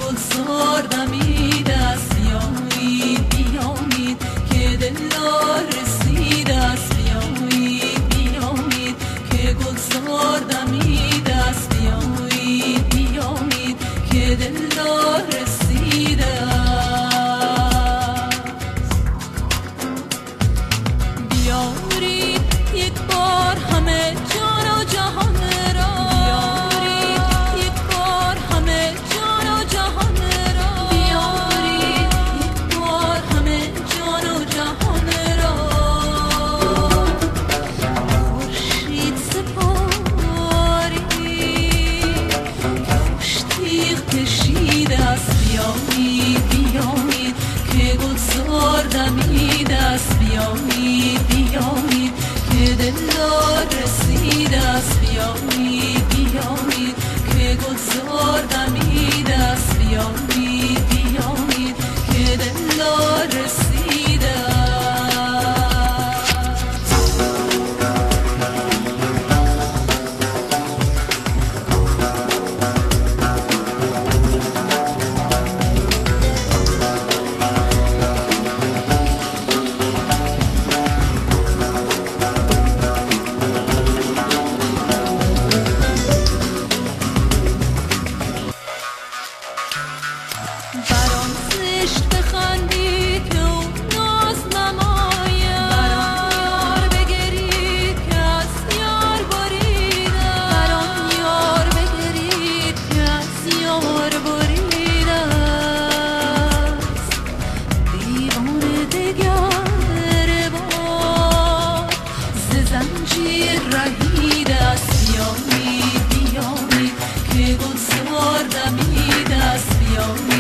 گلزار دمید است، بیایید بیایید که دلدار رسید است، بیایید بیایید که گلزار دمید است، بیایید بیایید که دلدار رسید است. بیارید یک بار همه جان و جهان را، بیارید یک بار همه جان و جهان را، بیارید یک بار همه جان و جهان را. خورشید سپارید که خوش تیغ کشیده است، بیایید بیایید که گلزار دمیده است، بیایید بیایید که دلدار رسیده است، بیایید بیایید که گلزار دمیده است، بیایید بیایید که دلدار رسیده است. بران زشت بخندی که اون ناز نماید، بران یار بگرید که از یار بریده، بران یار بگرید که از یار بریده است. دیوانه دگر بار ز زنجیر رهیده است، بیایید بیایید که گلزار دمیده است، بیایید